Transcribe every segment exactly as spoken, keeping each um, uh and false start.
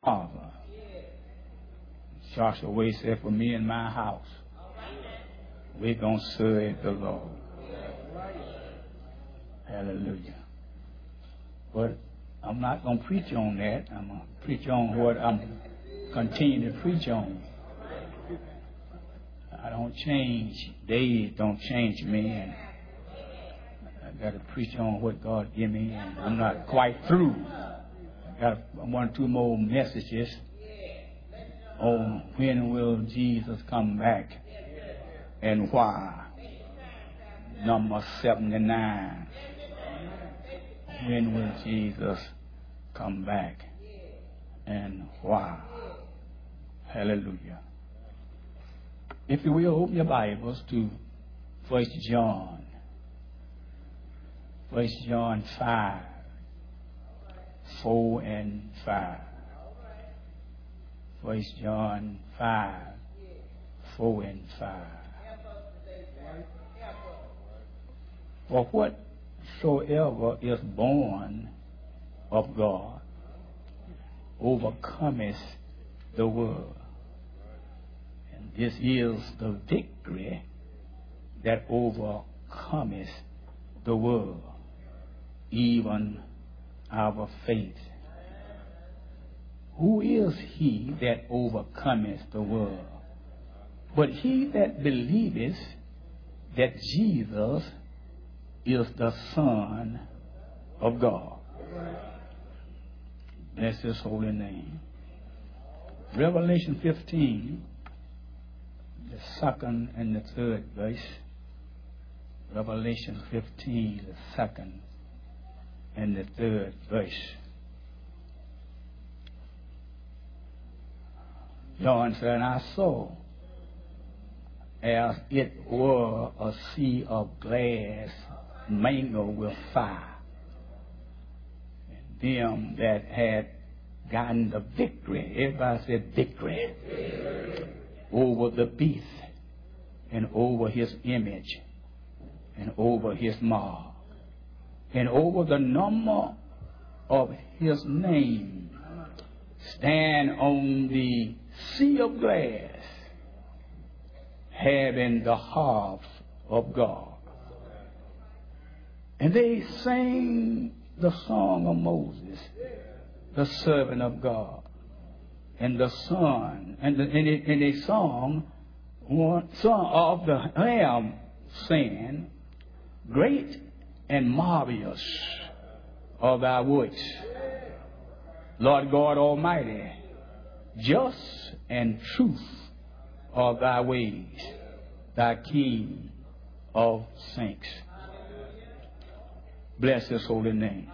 Father. Joshua Way said, for me and my house, we're going to serve the Lord. Hallelujah. But I'm not going to preach on that. I'm going to preach on what I'm continuing to preach on. I don't change. Days don't change me. And I got to preach on what God give me. And I'm not quite through. I got one or two more messages on when will Jesus come back and why. Number seventy-nine. When will Jesus come back and why? Hallelujah. If you will, open your Bibles to First John. First John five, four and five. First John five, four and five. For whatsoever is born of God overcometh the world. And this is the victory that overcometh the world, even our faith. Who is he that overcometh the world? But he that believeth that Jesus is the Son of God. Bless his holy name. Revelation fifteen, the second and the third verse. Revelation fifteen, the second and the third verse. John said, I saw as it were a sea of glass mingled with fire. And them that had gotten the victory, everybody said victory, victory, over the beast and over his image and over his mark and over the number of his name, stand on the sea of glass, having the harps of God. And they sang the song of Moses, the servant of God, and the Son, and, the, and, they, and they song one song of the Lamb, saying, great and marvelous are thy works, Lord God Almighty. Just and truth are thy ways, thy King of saints. Bless his holy name.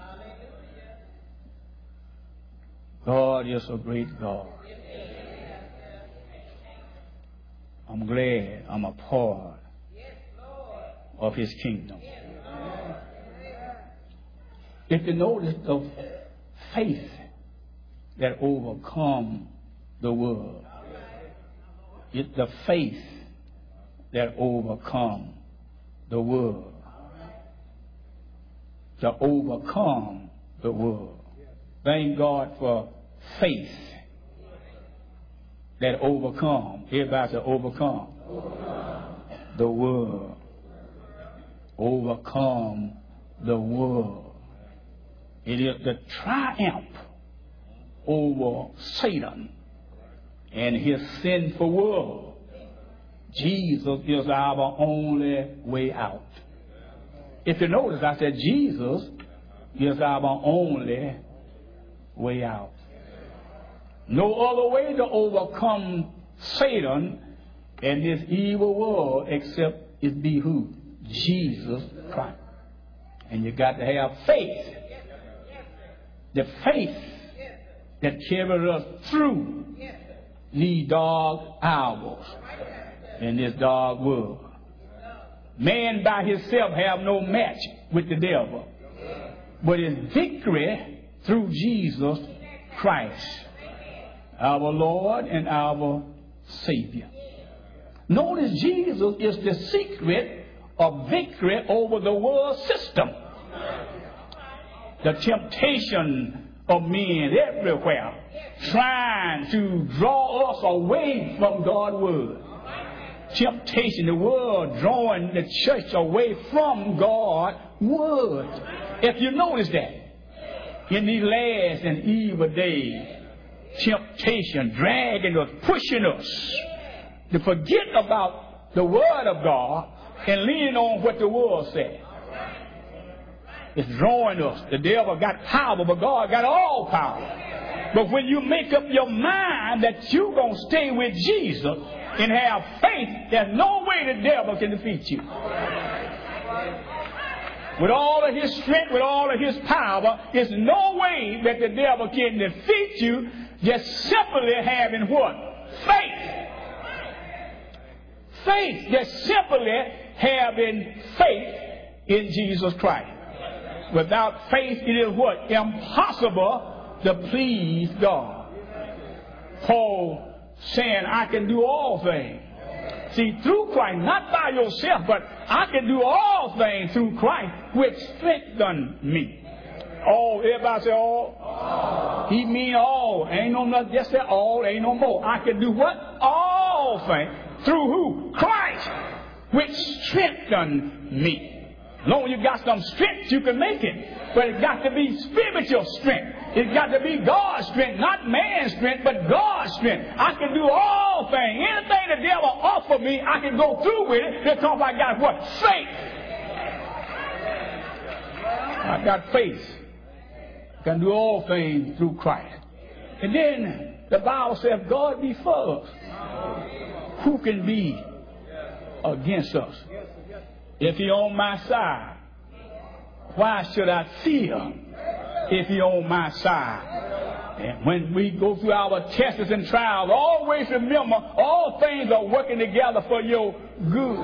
God is a great God. I'm glad I'm a part of his kingdom. If you notice the faith that overcomes the world, it's the faith that overcomes the world. To overcome the world. Thank God for faith that overcome. Everybody say overcome. Overcome the world. Overcome the world. It is the triumph over Satan and his sinful world. Jesus is our only way out. If you notice, I said Jesus is our only way out. No other way to overcome Satan and this evil world except it be who? Jesus Christ. And you got to have faith. The faith that carries us through these dark hours in this dark world. Man by himself have no match with the devil, but in victory through Jesus Christ, our Lord and our Savior. Notice Jesus is the secret of victory over the world system. The temptation of men everywhere trying to draw us away from God's word. Temptation, the world drawing the church away from God's word. If you notice that, in these last and evil days, temptation dragging us, pushing us to forget about the word of God and lean on what the world says. It's drawing us. The devil got power, but God got all power. But when you make up your mind that you're going to stay with Jesus and have faith, there's no way the devil can defeat you. With all of his strength, with all of his power, there's no way that the devil can defeat you just simply having what? Faith. Faith. Just simply having faith in Jesus Christ. Without faith, it is what? Impossible to please God. Paul saying, I can do all things. See, through Christ, not by yourself, but I can do all things through Christ, which strengthen me. All, everybody say all? all. He mean all. Ain't no nothing, just say all, ain't no more. I can do what? All things. Through who? Christ, which strengthen me. As long as you got some strength, you can make it. But it got to be spiritual strength. It's got to be God's strength, not man's strength, but God's strength. I can do all things. Anything the devil offer me, I can go through with it because I got what? Faith. I got faith. I can do all things through Christ. And then the Bible says, if God be for us, who can be against us? If He on my side, why should I fear if He on my side? And when we go through our tests and trials, always remember all things are working together for your good.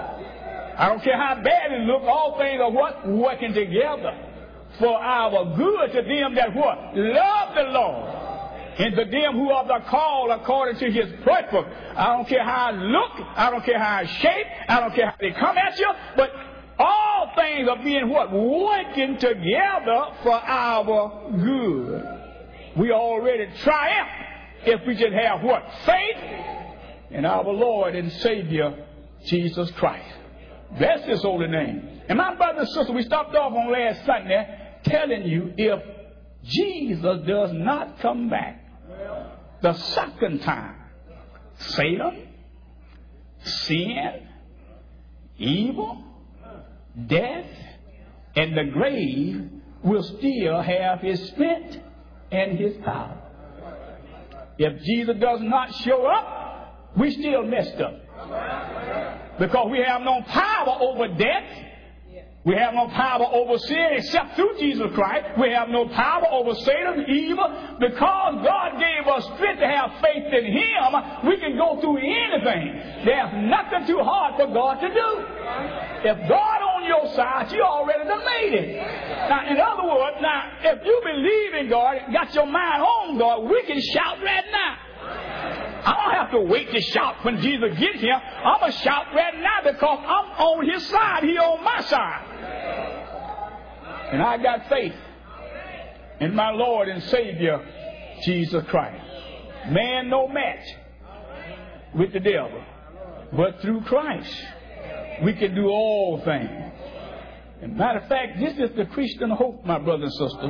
I don't care how bad it looks, all things are what? Working together for our good to them that what? Love the Lord. And to them who are the called according to His purpose. I don't care how I look. I don't care how I shape. I don't care how they come at you. But all things are being what? Working together for our good. We already triumph if we just have what? Faith in our Lord and Savior, Jesus Christ. Bless His holy name. And my brother and sister, we stopped off on last Sunday telling you if Jesus does not come back the second time, Satan, sin, evil, death, and the grave will still have His strength and His power. If Jesus does not show up, we still messed up. Because we have no power over death. We have no power over sin except through Jesus Christ. We have no power over Satan, evil. Because God gave us strength to have faith in Him, we can go through anything. There's nothing too hard for God to do. If God on your side, you already done made it. Now, in other words, now, if you believe in God and got your mind on God, we can shout right now. I don't have to wait to shout when Jesus gets here. I'm going to shout right now because I'm on His side. He on my side. And I got faith in my Lord and Savior, Jesus Christ. Man no match with the devil. But through Christ, we can do all things. And matter of fact, this is the Christian hope, my brothers and sisters.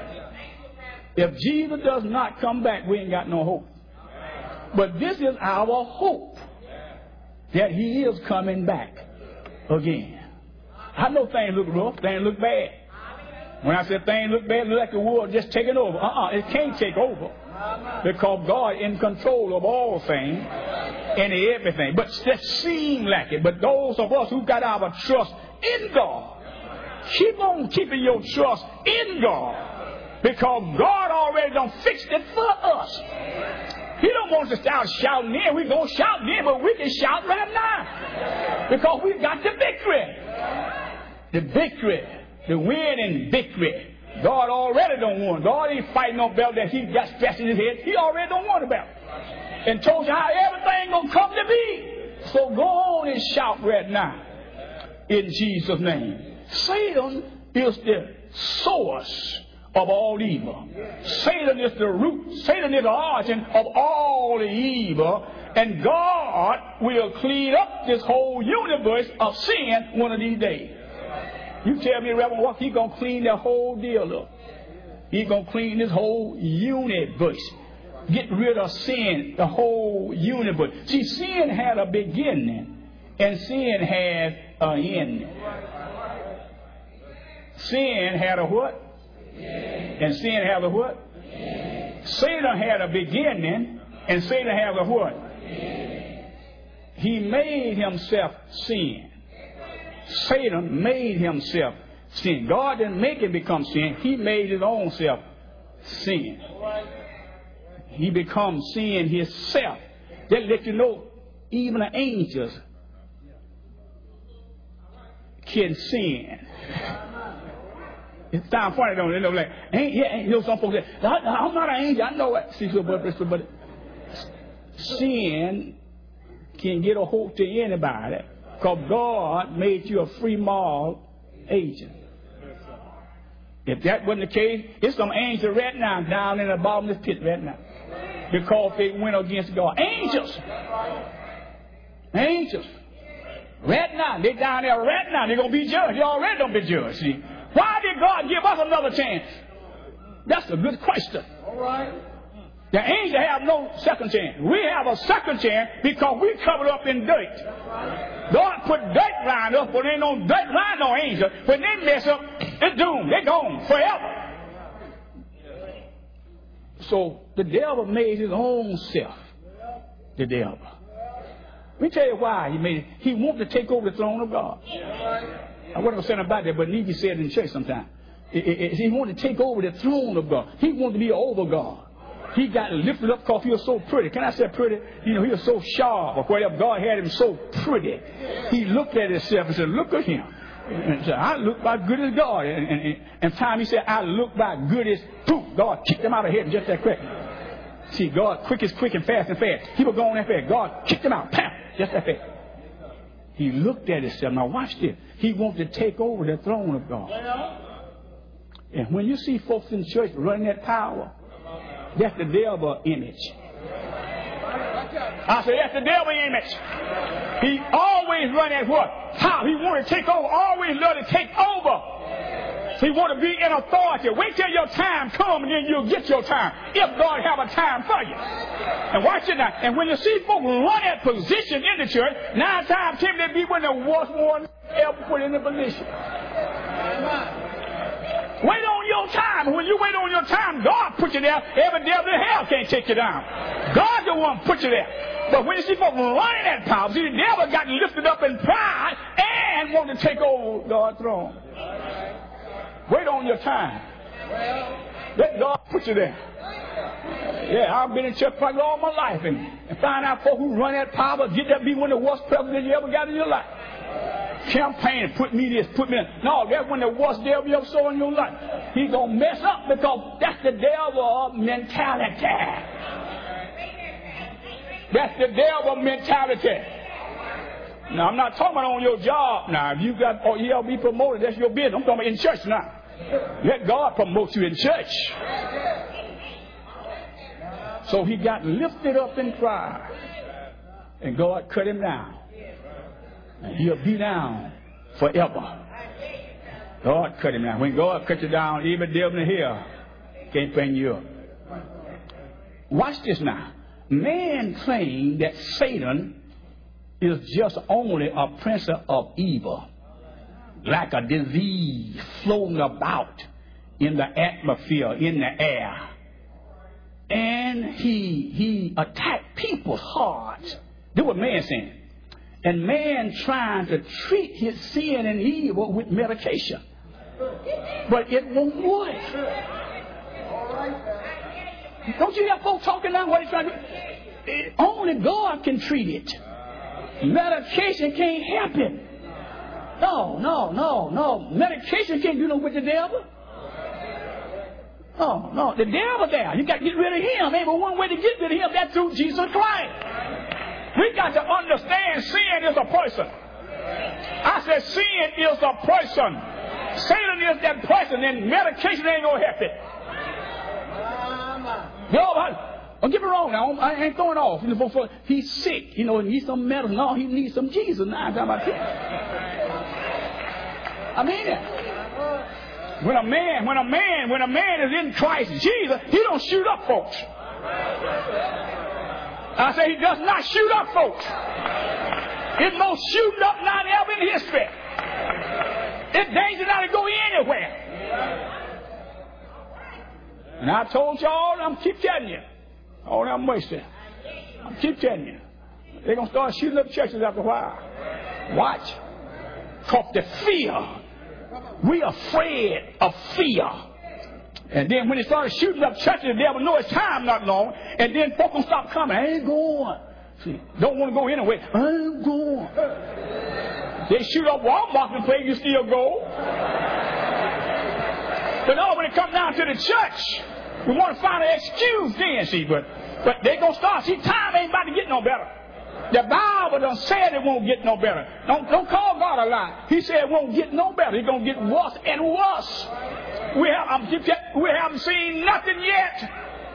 If Jesus does not come back, we ain't got no hope. But this is our hope, that He is coming back again. I know things look rough, things look bad. When I say things look bad, it look like the world just taking over. Uh-uh, it can't take over. Because God is in control of all things and everything. But it just seems like it. But those of us who got our trust in God, keep on keeping your trust in God. Because God already done fixed it for us. He don't want us to start shouting in. We're going to shout in, but we can shout right now. Because we've got the victory. The victory. The winning victory. God already don't want. God ain't fighting no battle that He got stressed in His head. He already don't want about. And told you how everything going to come to be. So go on and shout right now. In Jesus' name. Satan is the source of all evil. Satan is the root. Satan is the origin of all the evil. And God will clean up this whole universe of sin one of these days. You tell me, Reverend Walker, He's going to clean the whole deal up. He's going to clean this whole universe. Get rid of sin, the whole universe. See, sin had a beginning, and sin has an ending. Sin had a what? And sin had a what? Satan had a beginning, and Satan has a what? He made himself sin. Satan made himself sin. God didn't make him become sin. He made his own self sin. He becomes sin himself. That let you know even the angels can sin. It sounds funny, don't it? They're like, ain't, yeah, you know, some folks say, I'm not an angel. I know it. See, so, but, but sin can get a hold to anybody because God made you a free moral agent. If that wasn't the case, it's some angels right now down in the bottom of this pit right now because they went against God. Angels. Angels. Right now. They're down there right now. They're going to be judged. They already don't be judged. See? Why did God give us another chance? That's a good question. All right. The angels have no second chance. We have a second chance because we covered up in dirt. God put dirt around us, but there ain't no dirt around no angel. When they mess up, it's doomed. They're gone forever. So the devil made his own self. The devil. Let me tell you why he made it. He wanted to take over the throne of God. I wasn't saying about that, but Nietzsche said it in church sometime. It, it, it, he wanted to take over the throne of God. He wanted to be over God. He got lifted up because he was so pretty. Can I say pretty? You know, he was so sharp or whatever. God had him so pretty. He looked at himself and said, look at him. And said, I look about good as God. And, and, and, and time he said, I look about good as poof. God kicked him out of heaven just that quick. See, God quick is quick and fast and fast. He was going that fast. God kicked him out. Pam, just that fast. He looked at himself. Now watch this. He wanted to take over the throne of God. And when you see folks in church running that power, that's the devil image. I said, that's the devil image. He always run at what? How? He want to take over. Always love to take over. So he want to be in authority. Wait till your time comes and then you'll get your time. If God have a time for you. And watch it now. And when you see folks run that position in the church, nine times ten they be when the worst one ever put in the position. Wait on your time. When you wait on your time, God put you there. Every devil in hell can't take you down. God's the one put you there. But when you see folks running that power, see, the devil got lifted up in pride and want to take over God's throne. Wait on your time. Let God put you there. Yeah, I've been in church probably all my life and, and find out folks who run that power, get that be one of the worst presidents you ever got in your life. Campaign, put me this, put me that. No, that's when the worst devil you ever saw in your life. He's going to mess up because that's the devil mentality. That's the devil mentality. Now, I'm not talking about on your job now. If you got, or you'll be promoted, that's your business. I'm talking about in church now. Let God promote you in church. So he got lifted up in pride. And God cut him down. And he'll be down forever. God cut him down. When God cut you down, even devil in hell can't bring you up. Watch this now. Man claimed that Satan is just only a prince of evil, like a disease floating about in the atmosphere, in the air. And he he attacked people's hearts. That's what man saying. And man trying to treat his sin and evil with medication. But it won't work. Don't you hear folks talking now? What are they trying to do? Only God can treat it. Medication can't help it. No, no, no, no. Medication can't do no with the devil. No, no. The devil there. You got to get rid of him. Ain't but one way to get rid of him. That's through Jesus Christ. We got to understand sin is a person. I said sin is a person. Satan is that person, and medication ain't going to help it. No, I, don't get me wrong now. I ain't throwing off. He's sick. You know, he needs some medicine. No, he needs some Jesus. Nine times out of ten. I mean it. When a man, when a man, when a man is in Christ Jesus, he don't shoot up folks. I say he does not shoot up folks. It's most shooting up not ever in history. It's dangerous not to go anywhere. And I told y'all, I'm keep telling you. Oh, I'm wasting. I'm keep telling you. They're going to start shooting up churches after a while. Watch. Because the fear. We are afraid of fear. And then when they started shooting up churches, the devil know it's time not long. And then folk will stop coming. I ain't going. See, don't want to go anyway. I ain't going. They shoot up Walmart and play, you still go. But no, when it comes down to the church, we want to find an excuse then, see. But, but they're going to start. See, time ain't about to get no better. The Bible done said it won't get no better. Don't, don't call God a lie. He said it won't get no better. It's going to get worse and worse. We, have, we haven't seen nothing yet.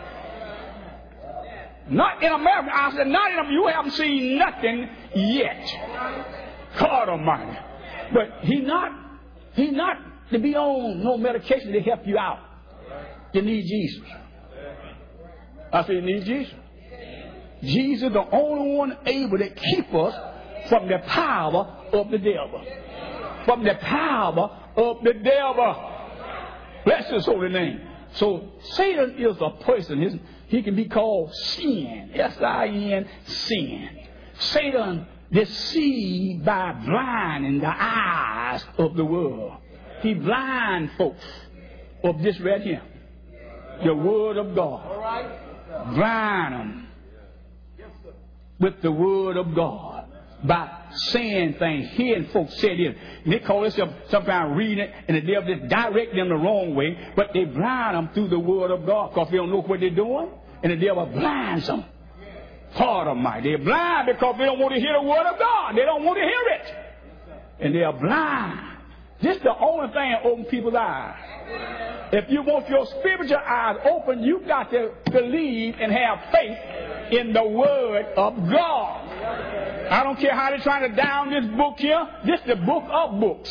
Not in America. I said, not in America. You haven't seen nothing yet. God Almighty. But he not, he not to be on no medication to help you out. You need Jesus. I said, you need Jesus. Jesus is the only one able to keep us from the power of the devil. From the power of the devil. Bless his holy name. So Satan is a person. His, he can be called sin. S I N, sin. Satan deceived by blinding the eyes of the world. He blind folks of this right here. The word of God. Blind them with the word of God by saying things, hearing folks say this. And they call this sometimes reading it, and the devil just direct them the wrong way, but they blind them through the word of God because they don't know what they're doing, and the devil blinds them. God Almighty. They're blind because they don't want to hear the word of God. They don't want to hear it. And they are blind. This is the only thing that opens people's eyes. If you want your spiritual eyes open, you've got to believe and have faith in the word of God. I don't care how they're trying to down this book here. This is the book of books.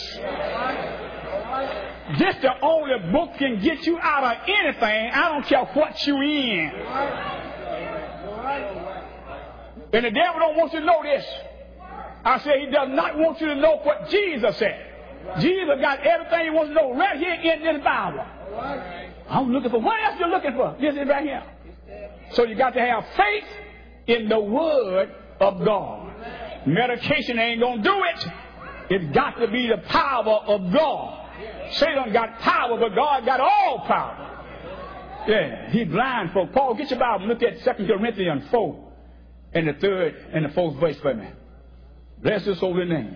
This is the only book can get you out of anything. I don't care what you're in. And the devil don't want you to know this. I say he does not want you to know what Jesus said. Jesus got everything he wants to know right here in this Bible. I'm looking for, what else you looking for? This is right here. So you got to have faith in the word of God. Medication ain't going to do it. It's got to be the power of God. Satan got power, but God got all power. Yeah, he blind folk. Paul, get your Bible. Look at Second Corinthians four and the third and the fourth verse for me. Bless his holy name.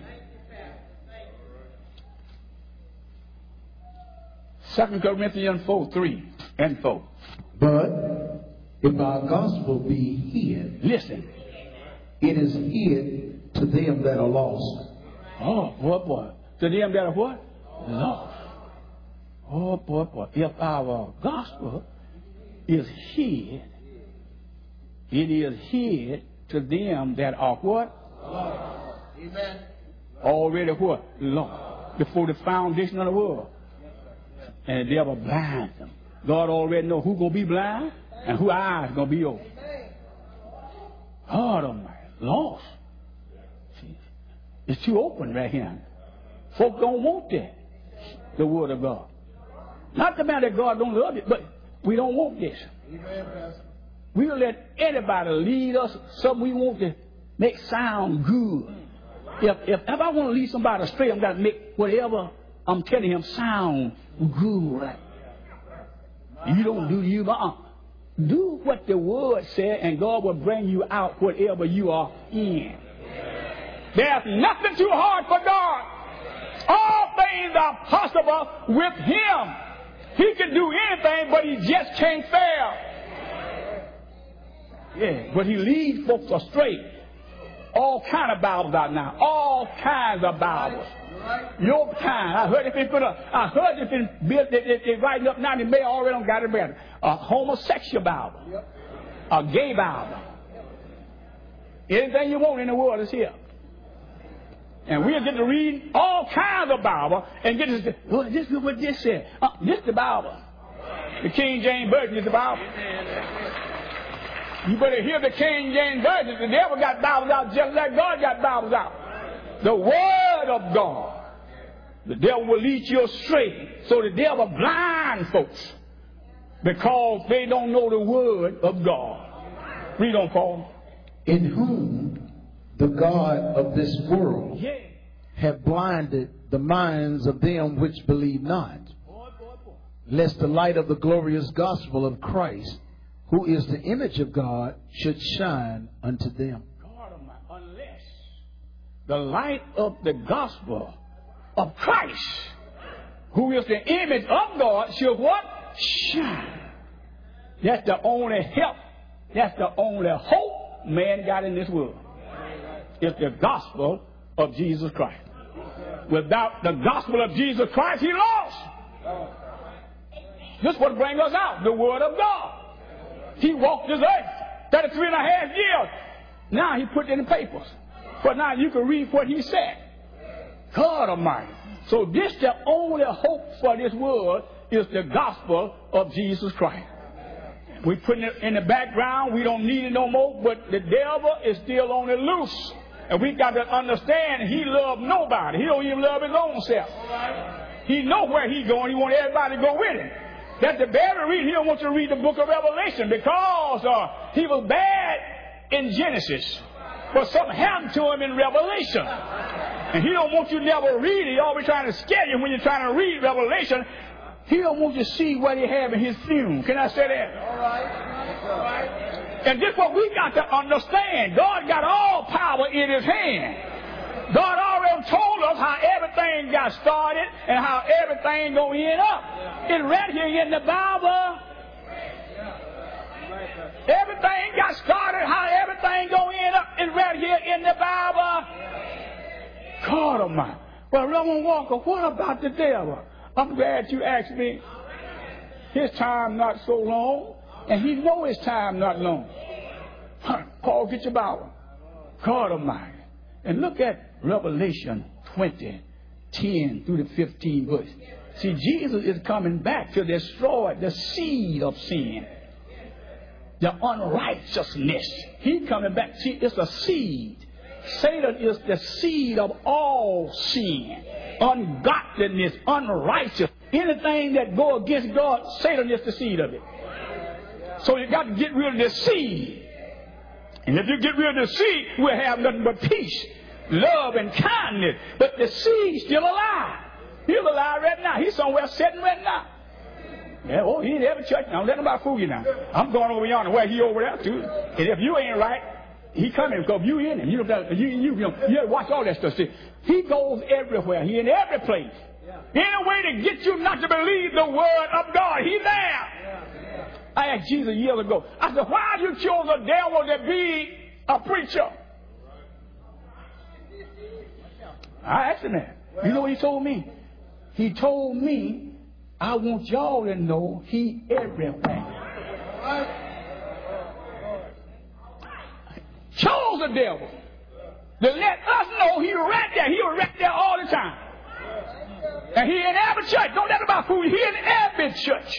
Second Corinthians four, three and four. But if our gospel be hid, listen, it is hid to them that are lost. Oh, boy, boy. To them that are what? Lost. Oh, boy, boy. If our gospel is hid, it is hid to them that are what? Lost. Amen. Already what? Lost. Before the foundation of the world. And the devil blinds them. God already knows who's going to be blind and whose eyes going to be open. God Almighty. Lost. See, it's too open right here. Folk don't want that. The word of God. Not the matter that God don't love it, but we don't want this. We'll let anybody lead us something we want to make sound good. If, if, if I want to lead somebody astray, I've got to make whatever I'm telling him sound good. You don't do you, but do what the word said, and God will bring you out whatever you are in. There's nothing too hard for God. All things are possible with him. He can do anything, but he just can't fail. Yeah, but he leads folks astray all kind of Bibles out now. All kinds of Bibles. Your kind. I heard if they put a, I heard if they build, they, they, they writing up now, they may already don't got it better. A homosexual Bible. A gay Bible. Anything you want in the world is here. And we'll get to read all kinds of Bible and get to, oh, this is what this said. Uh, this is the Bible. The King James Version is the Bible. You better hear the King James Version. The devil got Bibles out just like God got Bibles out. The Word of God. The devil will lead you astray. So the devil blind folks because they don't know the Word of God. Read on, Paul. In whom the God of this world yeah. have blinded the minds of them which believe not, lest the light of the glorious gospel of Christ, who is the image of God, should shine unto them. God Almighty, unless the light of the gospel of Christ, who is the image of God, should what? Shine. That's the only help. That's the only hope man got in this world. It's the gospel of Jesus Christ. Without the gospel of Jesus Christ, he lost. This is what brings us out, the Word of God. He walked this earth thirty-three and a half years. Now he put it in the papers. But now you can read what he said. God Almighty. So this the only hope for this world is the gospel of Jesus Christ. We put it in the background. We don't need it no more. But the devil is still on the loose. And we got to understand he loves nobody. He don't even love his own self. He knows where he's going. He wants everybody to go with him. That's the very reason he don't want you to read the book of Revelation, because uh, he was bad in Genesis, but something happened to him in Revelation. And he don't want you to never read it. He always trying to scare you when you're trying to read Revelation. He don't want you to see what he have in his fume. Can I say that? All right. All right. And this is what we got to understand. God got all power in his hand. God already told us how everything got started and how everything going to end up. It's right here in the Bible. Everything got started, how everything going to end up is right here in the Bible. God Almighty. Well, Reverend Walker, what about the devil? I'm glad you asked me. His time not so long, and he know his time not long. Huh. Paul, get your Bible. God Almighty. And look at Revelation twenty, ten through the fifteenth verse. See, Jesus is coming back to destroy the seed of sin, the unrighteousness. He's coming back. See, it's a seed. Satan is the seed of all sin, ungodliness, unrighteousness. Anything that go against God, Satan is the seed of it. So you got to get rid of the seed. And if you get rid of the seed, we'll have nothing but peace, love, and kindness. But the seed's still alive. He's alive right now. He's somewhere sitting right now. Yeah, oh, he ain't every church. Now let nobody fool you now. I'm going over yonder where he over there too. And if you ain't right, he coming because you in him. You know, you, you, you, know, you watch all that stuff. See, he goes everywhere. He in every place. Any way to get you not to believe the word of God, he's there. I asked Jesus years ago, I said, why you chose the devil to be a preacher? I asked him that. You know what he told me? He told me, I want y'all to know he everywhere. Chose the devil to let us know he right there. He was right there all the time. And he in every church. Don't let about fool you. He in every church.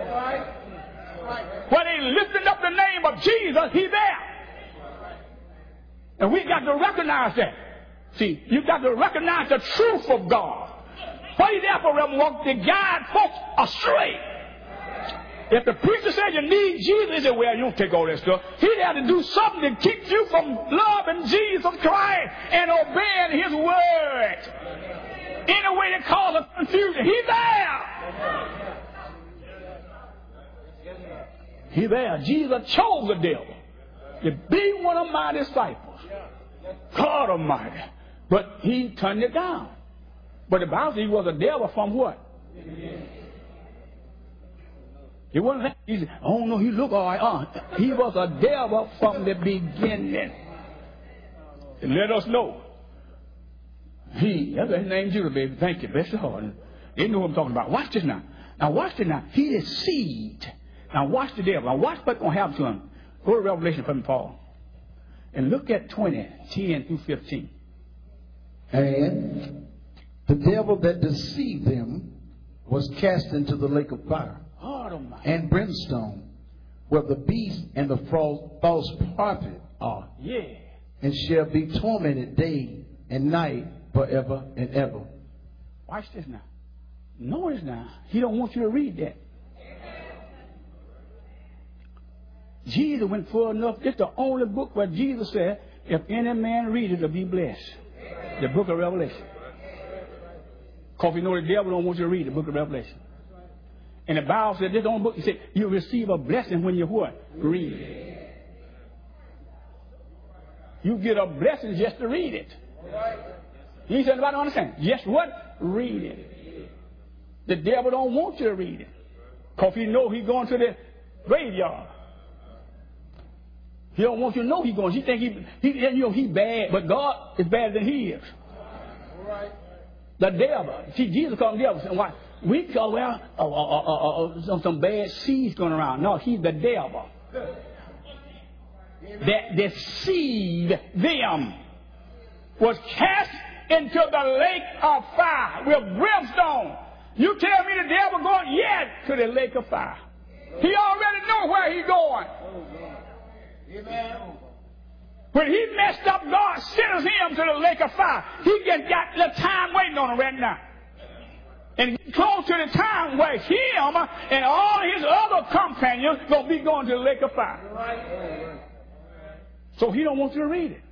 When they lifting up the name of Jesus, he's there. And we got to recognize that. See, you got to recognize the truth of God. What he there for, Reverend Walker? To guide folks astray. If the preacher says you need Jesus, he said, well, you don't take all that stuff. He had to do something to keep you from loving Jesus Christ and obeying his word. Any way to cause a confusion, he's there. He's there. Jesus chose the devil to be one of my disciples. God Almighty. But he turned it down. But the Bible says he was a devil from what? He wasn't. He said, oh no, he looked all right. Uh, he was a devil from the beginning. And let us know. He, that's his name, Judah, baby. Thank you. Bless your heart. They know what I'm talking about. Watch this now. Now watch this now. He deceived. Now watch the devil. Now watch what's going to happen to him. Go to Revelation from Paul. And look at twenty, ten through fifteen. And the devil that deceived them was cast into the lake of fire Oh, and brimstone, where the beast and the false, false prophet are. Yeah. And shall be tormented day and night forever and ever. Watch this now. Notice now, he don't want you to read that. Jesus went far enough. This is the only book where Jesus said, if any man read it, he'll be blessed. The book of Revelation. Because you know the devil don't want you to read the book of Revelation. And the Bible said, this only book, he said, you'll receive a blessing when you what? Read it. You get a blessing just to read it. He said, nobody understand. Just what? Read it. The devil don't want you to read it. Because he know he's going to the graveyard. He don't want you to know he's going. He think he, he, you know, he's bad, but God is better than he is. The devil. See, Jesus called him devil. So why? We call, well, uh, uh, uh, uh, some, some bad seeds going around. No, he's the devil. That deceived them was cast into the lake of fire with brimstone. You tell me the devil going yet to the lake of fire. He already know where he's going. Amen. When he messed up, God sends him to the lake of fire. He just got the time waiting on him right now. And close to the time where him and all his other companions gonna be going to the lake of fire. So he don't want you to read it.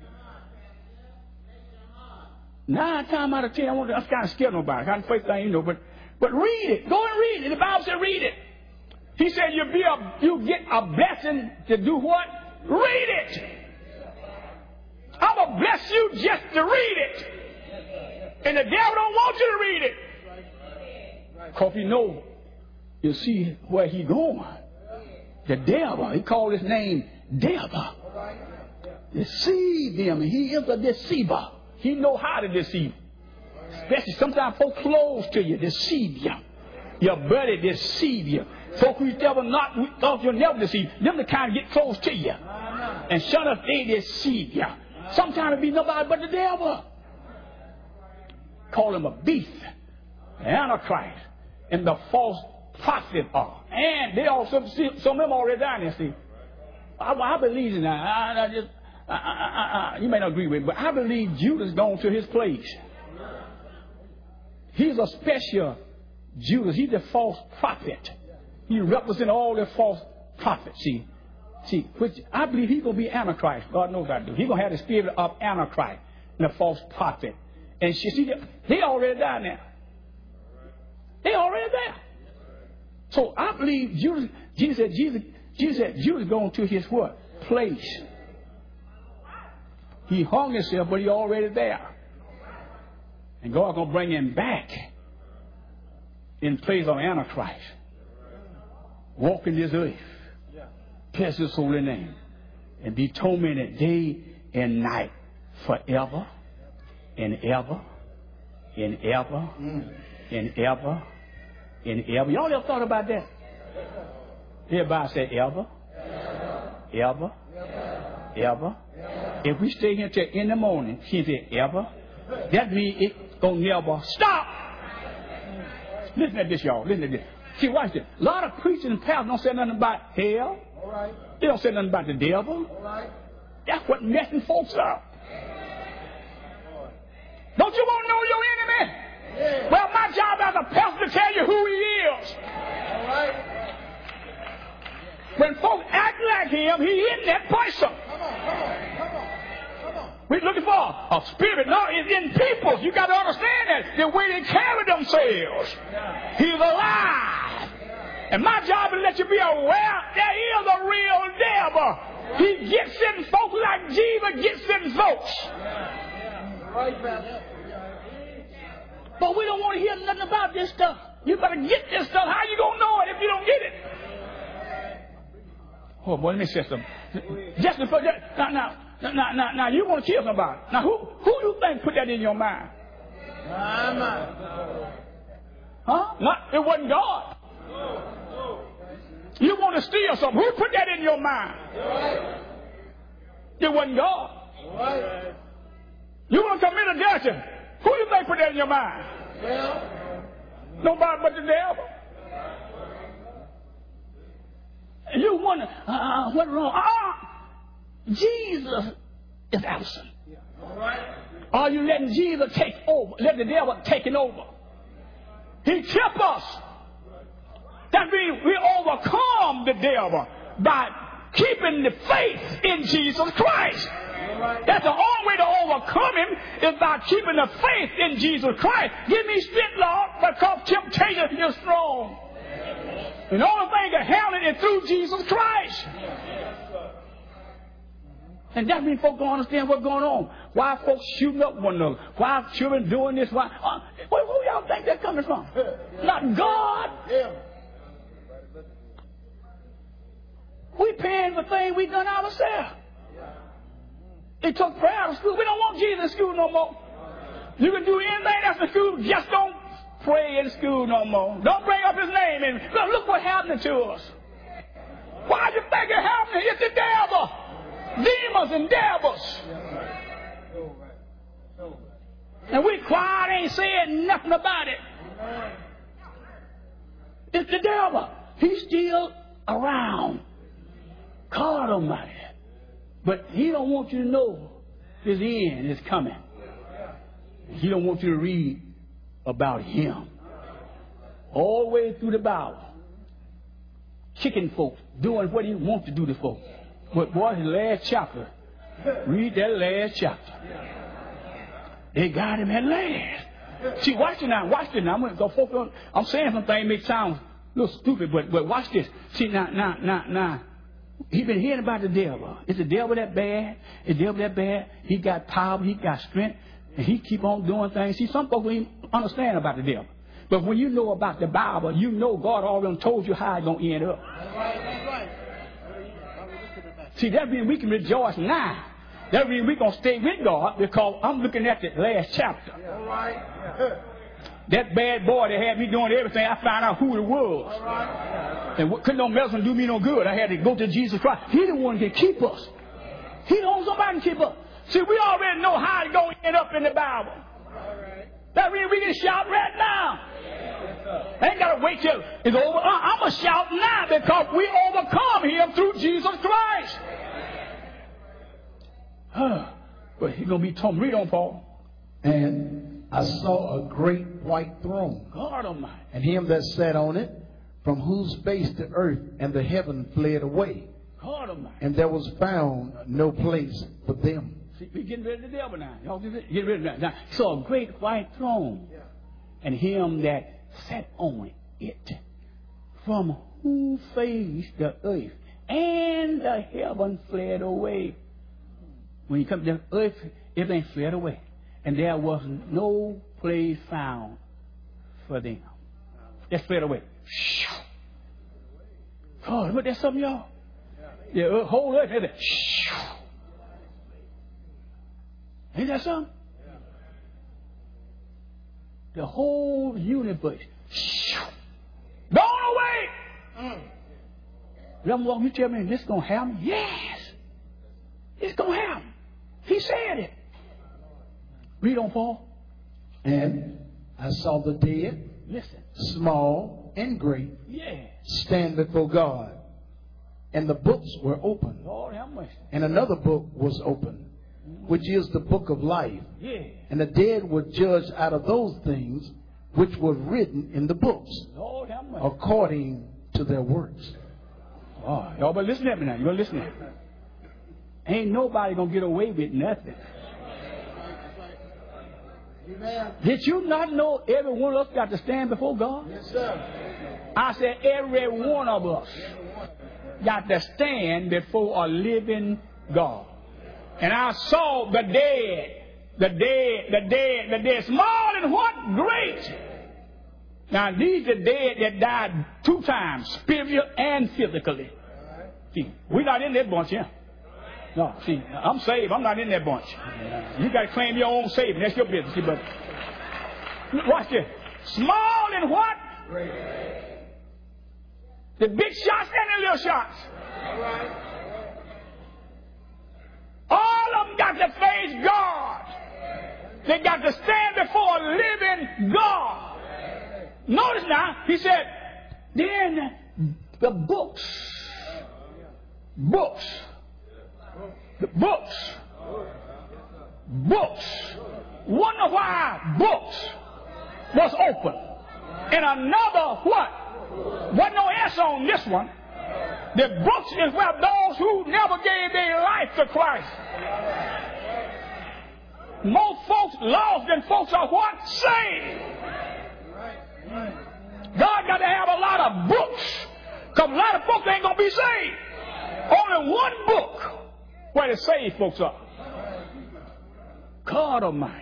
Nine times out of ten, I want to, I'm kind of scared nobody. I can't face thing, you know, but but read it. Go and read it. The Bible said read it. He said you be a you get a blessing to do what? Read it. I'm gonna bless you just to read it. And the devil don't want you to read it. Because he know you see where he going. The devil, he called his name devil. Deceive them. He is a deceiver. He know how to deceive. Especially sometimes folks close to you deceive you. Your buddy deceive you. Folks who never not thought you'll never deceive. Them the kind of get close to you. And sure enough, they deceive you. Sometimes it be nobody but the devil. Call him a beast, Antichrist, and the false prophet are. And they also see some of them already down there. See, I, I believe in that. I, I just, I, I, I, you may not agree with it, but I believe Judas gone to his place. He's a special Judas. He's the false prophet. He represents all the false prophets. See, see, which I believe he's gonna be Antichrist. God knows I do. He's gonna have the spirit of Antichrist and the false prophet. And she, see, they already down there. They already there. So I believe Judas, Jesus said, Jesus, Jesus said, Judas going to his what? Place. He hung himself, but he already there. And God going to bring him back in place of Antichrist. Walk in this earth. Bless his holy name. And be tormented day and night forever and ever and ever mm. and ever and ever. Y'all ever thought about that? Everybody say ever, ever, ever, ever. ever. If we stay here till in the morning, she said ever, that means it's going to never stop. Listen to this, y'all. Listen to this. See, watch this. A lot of preachers and pastors don't say nothing about hell. All right. They don't say nothing about the devil. All right. That's what messing folks up. Don't you want to know your enemy? Yeah. Well, my job as a pastor to tell you who he is. All right. When folks act like him, he in that person. Come on, come on, come on, come on. We're looking for a spirit. No, it's in people. You got to understand that. The way they carry themselves. Yeah. He's alive. Yeah. And my job is to let you be aware there is a real devil. Yeah. He gets in folks like Jesus gets in folks. Yeah. Yeah. Right, Pastor. But we don't want to hear nothing about this stuff. You better get this stuff. How you going to know it if you don't get it? Oh, boy, let me say something. Just before, now, now, Now, now, now, now you want to kill somebody. Now, who, who you think put that in your mind? Huh? Not, it wasn't God. You want to steal something. Who put that in your mind? It wasn't God. You want to commit adultery. Who do you think put that in your mind? Nobody but the devil. And you wonder, uh, what's wrong? Ah, Jesus is absent. Are you letting Jesus take over? Let the devil taking over. He kept us. That means we overcome the devil by keeping the faith in Jesus Christ. That's the only way to overcome him is by keeping the faith in Jesus Christ. Give me strength, Lord, because temptation is strong. And the only thing to handle it is through Jesus Christ. And that means folks don't understand what's going on. Why folks shooting up one another? Why children doing this? Why? Uh, where, where y'all think that's coming from? Not God. We paying for things we done ourselves. They took prayer out of school. We don't want Jesus in school no more. You can do anything else in school, just don't pray in school no more. Don't bring up his name. And look, look what's happening to us. Why do you think it's happening? It's the devil. Demons and devils. And we quiet, ain't saying nothing about it. It's the devil. He's still around. God Almighty. But he don't want you to know his end is coming. He don't want you to read about him. All the way through the Bible. Kicking folks, doing what he wants to do to folks. But boy, his last chapter. Read that last chapter. They got him at last. See, watch it now. Watch it now. I'm, gonna go focus on, I'm saying some things may sound a little stupid, but, but watch this. See, now, now, now, now. He been hearing about the devil. Is the devil that bad? Is the devil that bad? He got power. He got strength. And he keep on doing things. See, some folks don't understand about the devil. But when you know about the Bible, you know God already told you how it's going to end up. That's right, that's right. See, that means we can rejoice now. That means we're going to stay with God because I'm looking at the last chapter. All right. That bad boy that had me doing everything, I found out who it was. All right. And couldn't no medicine do me no good. I had to go to Jesus Christ. He the one that keep us. He the only somebody can keep us. See, we already know how it's going to end up in the Bible. All right. That means we can shout right now. I ain't got to wait till it's over. Uh, I'm going to shout now because we overcome him through Jesus Christ. Huh. But he's going to be told. Read on, Paul. And I saw a great white throne. God Almighty. And him that sat on it, from whose face the earth and the heaven fled away. God Almighty. And there was found no place for them. See, we're getting rid of the devil now. Y'all get rid of that. Now, saw a great white throne. Yeah. And him that sat on it, from whose face the earth and the heaven fled away. When you come to the earth, everything fled away. And there was no place found for them. They fled away. God, look, that's something, y'all. The whole earth, ain't that something? The whole universe gone away. Mm. Remember, you tell me this is going to happen? Yes. It's going to happen. He said it. Read on, Paul. And I saw the dead, listen, small and great, yeah, stand before God. And the books were opened. Lord have mercy. And another book was opened, which is the book of life. Yeah. And the dead were judged out of those things which were written in the books, Lord have mercy, according to their works. Oh, y'all better listen at me now. You better listen at me. Ain't nobody gonna get away with nothing. Amen. Did you not know every one of us got to stand before God? Yes, sir. I said every one of us got to stand before a living God. And I saw the dead, the dead, the dead, the dead, small and what? Great. Now these are dead that died two times, spiritually and physically. See, we're not in that bunch here. No, see, I'm saved. I'm not in that bunch. You got to claim your own saving. That's your business. See, but watch this. Small and what? The big shots and the little shots. All of them got to face God. They got to stand before a living God. Notice now, he said, then the books, books, the books, books. Wonder why books was open. And another what? Wasn't no answer on this one. The books is where those who never gave their life to Christ. Most folks lost than folks are what? Saved. God got to have a lot of books. Because a lot of folks ain't going to be saved. Only one book where the saved folks are. God Almighty.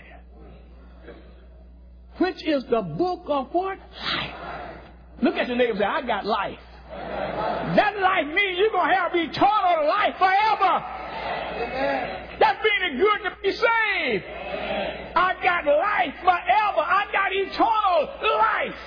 Which is the book of what? Life. Look at your neighbor and say, I got life. That life means you're going to have eternal life forever. That's being good to be saved. I got life forever. I got eternal life.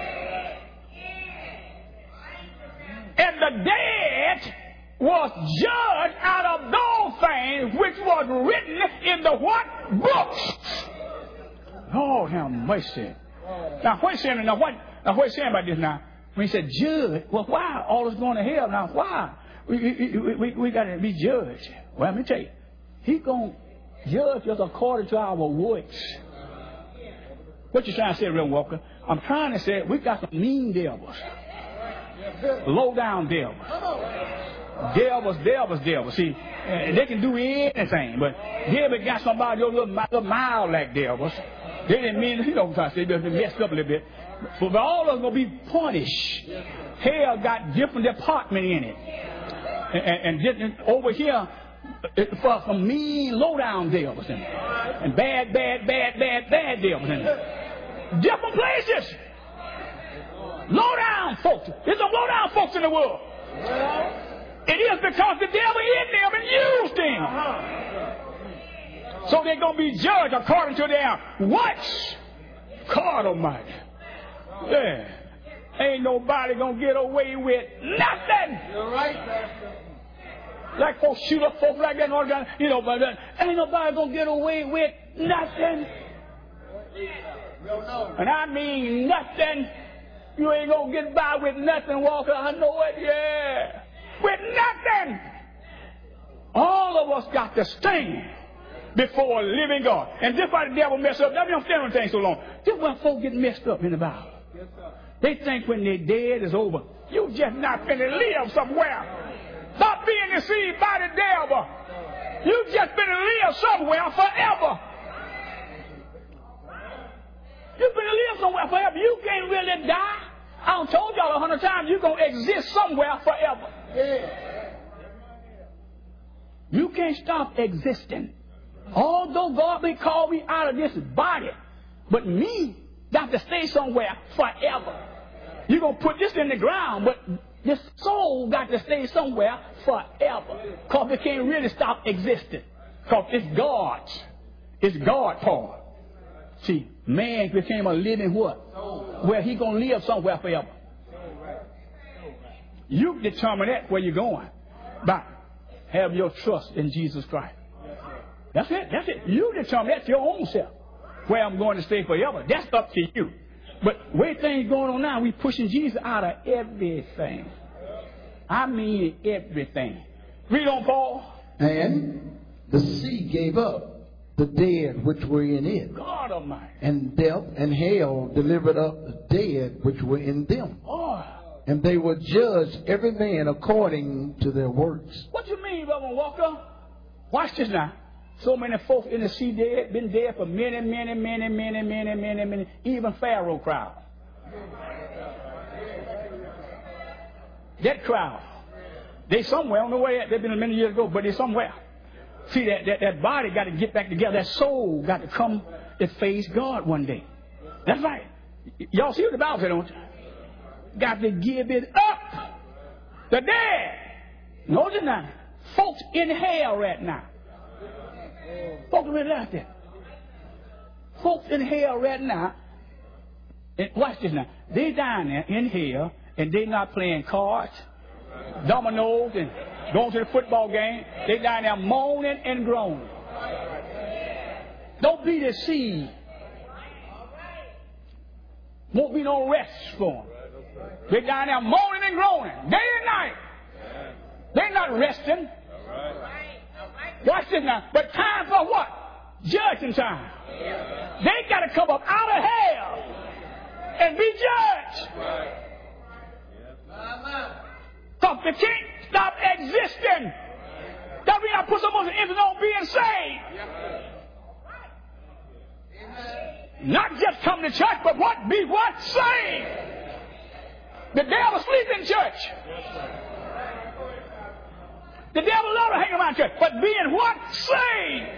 And the dead was judged out of those things which was written in the what? Books. Lord have mercy. Now what he's saying, now what, now what he's saying about this now? When he said judge, well, why all is going to hell now? Why? We, we, we, we got to be judged. Well, let me tell you. He's going to judge us according to our works. What you trying to say, Reverend Walker? I'm trying to say we got some mean devils. Low down devils. Devils, devils, devils. See, they can do anything, but devil got somebody a little, little mild like devils. They didn't mean, you know what I'm trying to say, they messed up a little bit. But all of them going to be punished. Hell got different department in it. And, and, and over here, for some mean, low-down devils in it. And bad, bad, bad, bad, bad devils in it. Different places. Low-down folks. There's some low-down folks in the world. It is because the devil in them and used them. So they're going to be judged according to their works. God Almighty. Yeah. Ain't nobody going to get away with nothing. You're right. Like folks shoot up folks like that and all that. You know, but ain't nobody going to get away with nothing. And I mean nothing. You ain't going to get by with nothing, Walker. I know it, yeah. With nothing. All of us got to stand before a living God. And this why the devil mess up. That's why I'm standing on things so long. This why folks get messed up in the Bible. They think when they're dead, it's over. You just not finna live somewhere. Stop being deceived by the devil. You just finna live somewhere forever. You finna live somewhere forever. You can't really die. I done told y'all a hundred times you're going to exist somewhere forever. Yeah. You can't stop existing. Although God may call me out of this body, but me got to stay somewhere forever. You're going to put this in the ground, but this soul got to stay somewhere forever. Because it can't really stop existing. Because it's God's. It's God's part. See, man became a living what? Where he going to live somewhere forever. You determine that where you're going. By have your trust in Jesus Christ. That's it. That's it. You determine that your own self. Where I'm going to stay forever. That's up to you. But way things going on now, we pushing Jesus out of everything. I mean everything. Read on, Paul. And the sea gave up the dead which were in it. God Almighty. And death and hell delivered up the dead which were in them. Oh. And they were judged every man according to their works. What you mean, Brother Walker? Watch this now. So many folks in the sea dead, been dead for many, many, many, many, many, many, many, even Pharaoh crowd. That crowd. They somewhere, I don't know where they've been many years ago, but they somewhere. See, that, that, that body got to get back together. That soul got to come and face God one day. That's right. Y'all see what the Bible said, don't you? Got to give it up. The dead. No denying. folks in hell right now. Folks really out there. Folks in hell right now. And watch this now. They down there in hell and they not playing cards, dominoes, and going to the football game. They down there moaning and groaning. Don't be deceived. Won't be no rest for them. They down there moaning and groaning day and night. They're not resting. Watch this now. But time for what? Judging time. They got to come up out of hell and be judged. Because they can't stop existing. That means I put so much emphasis on being saved. Not just come to church, but what? Be what? Saved. The devil sleep in church. The devil love to hang around church, but being what? Saved.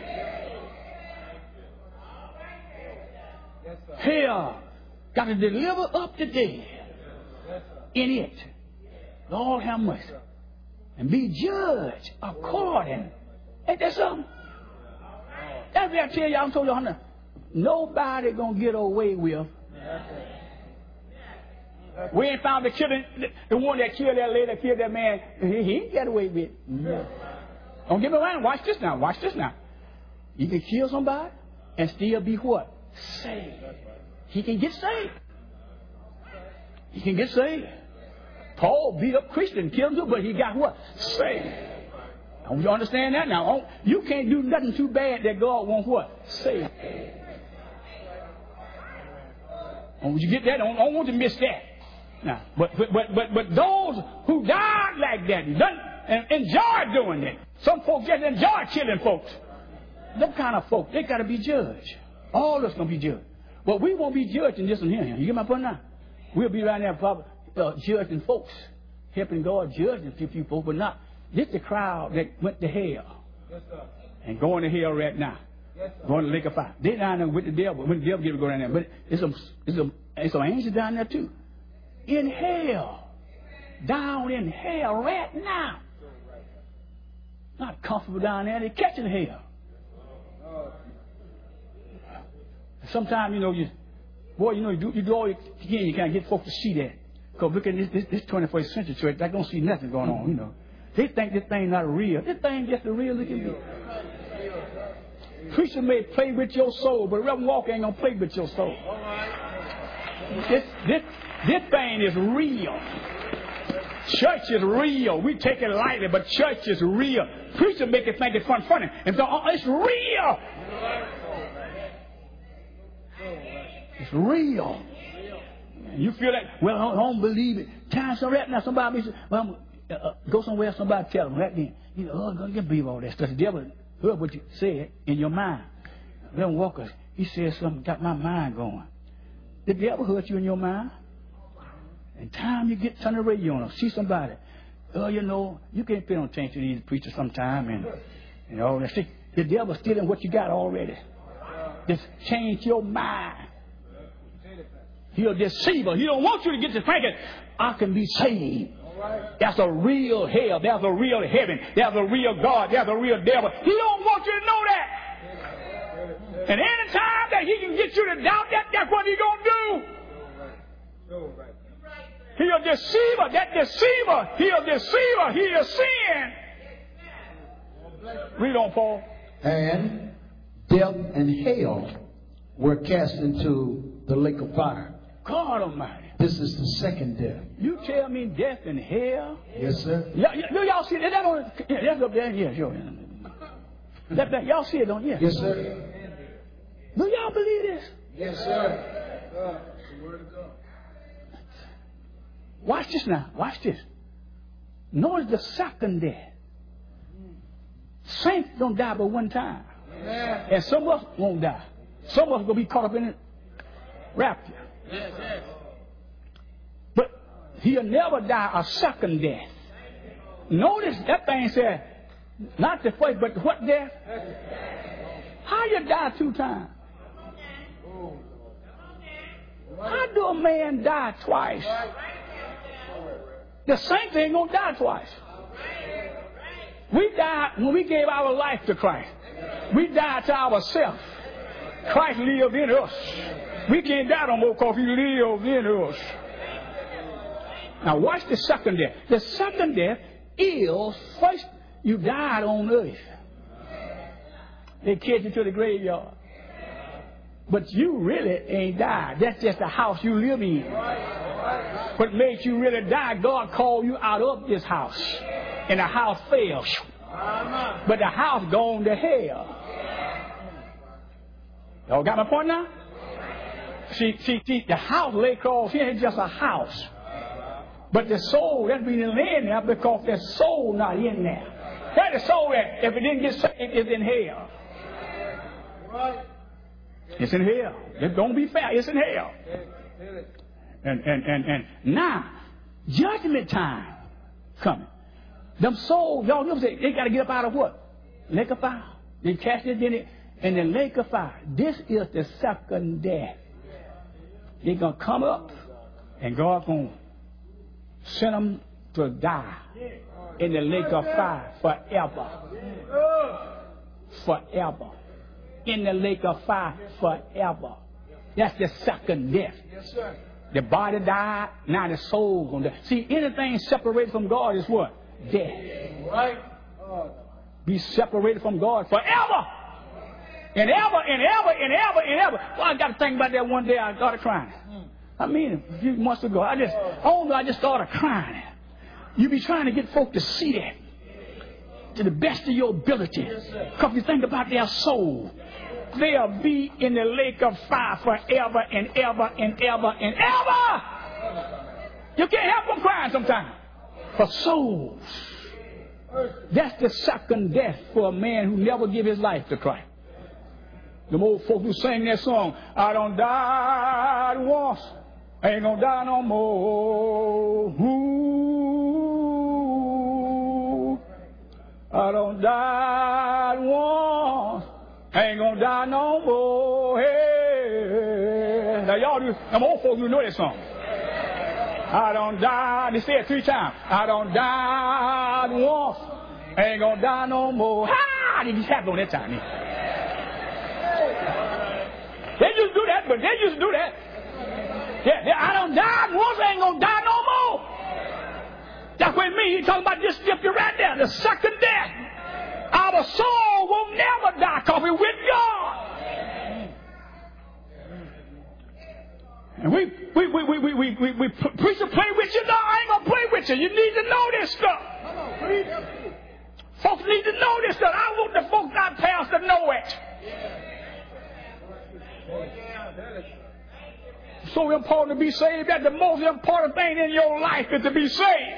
Hell got to deliver up the dead in it. Lord have mercy. And be judged according. Ain't that something? That's what I tell y'all. I told y'all, nobody gonna get away with. We ain't found the killing, the one that killed that lady, that killed that man. He, he ain't got away with it. No. Don't get me wrong. Watch this now. Watch this now. You can kill somebody and still be what? Saved. He can get saved. He can get saved. Paul beat up Christian, killed him, but he got what? Saved. I want you to understand that now. You can't do nothing too bad that God won't what? Save. I want you to get that. I don't, I don't want you to miss that. Now, but but but but but those who died like that and, done, and enjoyed doing it. Some folks just enjoy killing folks. Them kind of folk, they got to be judged. All of us gonna be judged. But we won't be judging this one here. You get my point now? We'll be right there probably uh, judging folks, helping God judging a few people, but not this the crowd that went to hell. Yes, sir. And going to hell right now. Yes, sir. Going to the lake of fire. They down there with the devil. When the devil get to go down there, but it's some it's some it's some angels down there too. In hell, down in hell right now. Not comfortable down there. They're catching hell. Sometimes, you know, you, boy, you know, you do, you do all you can, you can't get folks to see that. Because look at this, this, this twenty-first century church, they don't see nothing going on, you know. They think this thing not real. This thing just the real it can be. Preacher may play with your soul, but Reverend Walker ain't going to play with your soul. This, this, this thing is real. Church is real. We take it lightly, but church is real. Preacher make it think it's fun funny. And so, oh, it's real. It's real. You feel that? Well, I don't believe it. Time so right now, somebody says, well, uh, uh, go somewhere, somebody tell them right then. You know, oh, don't get believe all that stuff. The devil heard what you said in your mind. Reverend Walker, he said something got my mind going. The devil hurt you in your mind. And time you get turn the radio on, see somebody. Oh, you know, you can't pay no attention to these preachers sometime, and you know, that shit. The devil's stealing what you got already. Just change your mind. He'll deceive us. He don't want you to get to thinking, I can be saved. That's a real hell. There's a real heaven. There's a real God. There's a real devil. He don't want you to know that. And any time that he can get you to doubt that, that's what he's going to do. He's a deceiver. That deceiver, he's a deceiver. He is sin. Read on, Paul. And death and hell were cast into the lake of fire. God Almighty. This is the second death. You tell me death and hell? Yes, sir. Y- y- do y'all see that? That on, yeah, that's up there. Yeah, sure. That, that, y'all see it, don't you? Yes, sir. Do y'all believe this? Yes, sir. Uh, the word of God. Watch this now. Watch this. Notice the second death. Saints don't die but one time. Amen. And some of us won't die. Some of us going to be caught up in it. Rapture. Yes, yes. But he'll never die a second death. Notice that thing said, not the first, but what death? How you die two times? How do a man die twice? The saint ain't gonna die twice. We died when we gave our life to Christ. We died to ourselves. Christ lived in us. We can't die no more because he lives in us. Now watch the second death. The second death is first you died on earth. They carried you to the graveyard. But you really ain't died. That's just the house you live in. What made you really die, God called you out of this house. And the house fell. But the house gone to hell. Y'all got my point now? See, see, see, the house lay across here is just a house. But the soul, that's being laying there because the soul not in there. Where the soul at? If it didn't get saved, it's in hell. It's in hell. It don't be fair. It's in hell. And, and, and, and now, judgment time coming. Them souls, y'all know they, they got to get up out of what? Lake of fire. They cast it in it. And the lake of fire. This is the second death. They're going to come up and God's going to send them to die in the lake of fire forever. Forever. In the lake of fire forever. That's the second death. The body died, now the soul going to die. See, anything separated from God is what? Death. Right. Be separated from God forever. And ever, and ever, and ever, and ever. Well, I got to think about that one day. I started crying. I mean, a few months ago, I just, I don't know, I just started crying. You be trying to get folk to see that to the best of your ability. Because you think about their soul. They'll be in the lake of fire forever and ever and ever and ever. You can't help them crying sometimes. For souls. That's the second death for a man who never gave his life to Christ. The old folk who sang that song, I done died once, I ain't gonna die no more. Ooh, I done died once, I ain't gonna die no more. Hey. Now y'all do, them old folk who know that song. I done died, they say it three times. I done died once, I ain't gonna die no more. Ha! They just happened on that time. Yeah. They used to do that, but they used to do that. Yeah, yeah, I done died once, I ain't gonna die no more. That's what it means. He's talking about this scripture right there, the second death. Our soul will never die because we're with God. And we we we we we we, we, we preach to play with you. No, I ain't gonna play with you. You need to know this stuff. Folks need to know this stuff. I want the folks not past to know it. So important to be saved. That's the most important thing in your life is to be saved.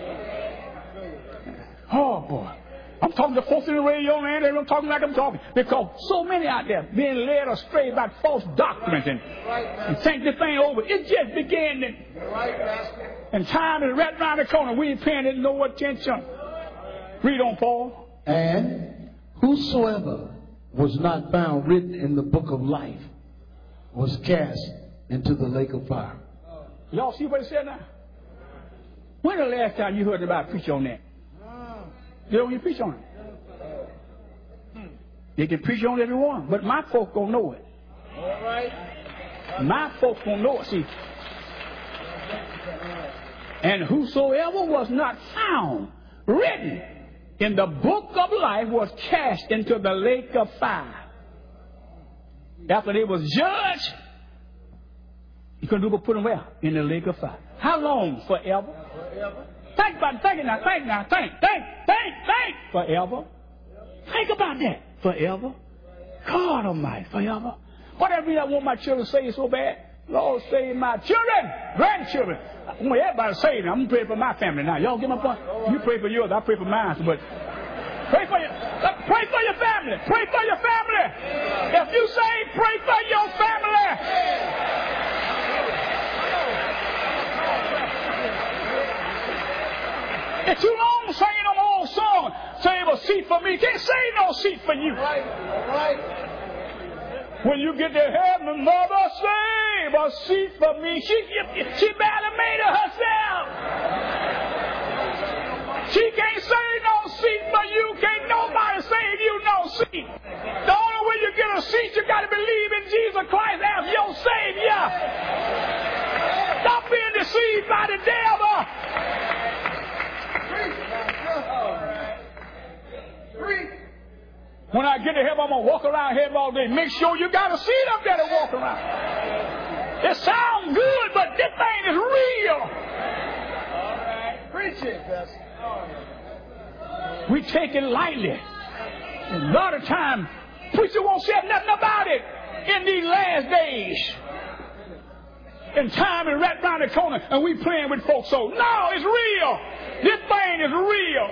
Oh boy. I'm talking to folks in the radio land, and I'm talking like I'm talking. Because so many out there being led astray by false doctrines and, and think this thing over. It just began to, and time is right around the corner. We ain't paying it no attention. Read on, Paul. And whosoever was not found written in the book of life was cast into the lake of fire. Y'all see what it said now? When the last time you heard about preach on that? You don't even preach on it. They can preach on everyone, but my folk don't know it. All right. My folk don't know it. See. And whosoever was not found written in the book of life was cast into the lake of fire. After they was judged, you couldn't do but put them where? In the lake of fire. How long? Forever. Forever. Think about it. Think it now. Think now. Think. Think. Think. Think. Forever. Think about that. Forever. God Almighty. Forever. Whatever I want my children to say so bad. Lord, save my children, grandchildren. I want everybody to say it. I'm going to pray for my family now. Y'all get my point? You pray for yours. I pray for mine. But pray for your, uh, pray for your family. Pray for your family. If you say pray for your family. It's too long singing them old song. Save a seat for me. You can't save no seat for you. Right. Right. When you get to heaven, mother, save a seat for me. She, she barely made it herself. She can't save no seat for you. Can't nobody save you no seat. The only way you get a seat, you got to believe in Jesus Christ as your Savior. Stop being deceived by the devil. When I get to heaven, I'm going to walk around heaven all day. Make sure you got a seat up there to walk around. It sounds good, but this thing is real. All right. Preach it, Pastor. We take it lightly. A lot of time, preacher won't say nothing about it in these last days. And time is right around the corner, and we playing with folks. So, no, it's real. This thing is real.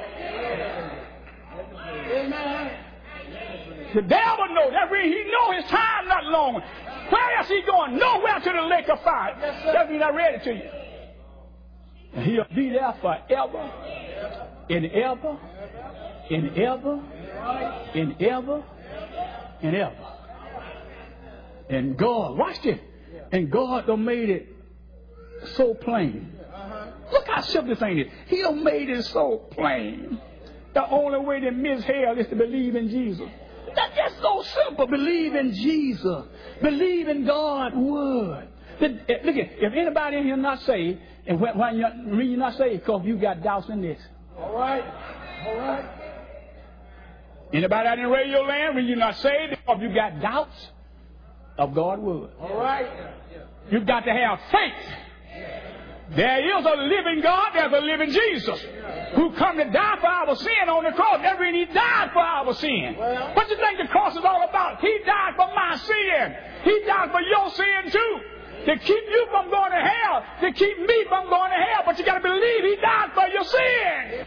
Amen. The devil knows that. He knows his time not long. Where else he going? Nowhere to the lake of fire. That means I read it to you. And he'll be there forever, and ever, and ever, and ever, and ever. And God, watch this. And God done made it so plain. Look how simple this thing is. He done made it so plain. The only way to miss hell is to believe in Jesus. That's just so simple. Believe in Jesus. Believe in God's word. Look at, if anybody in here not saved, and when, when you're, when you're not saved, because you got doubts in this. All right. All right. Anybody out in radio land, when you're not saved, because you got doubts of God's word. All right. You've got to have faith. There is a living God, there's a living Jesus who come to die for our sin on the cross. That means he died for our sin. Well, what do you think the cross is all about? He died for my sin. He died for your sin too. To keep you from going to hell. To keep me from going to hell. But you got to believe he died for your sin. You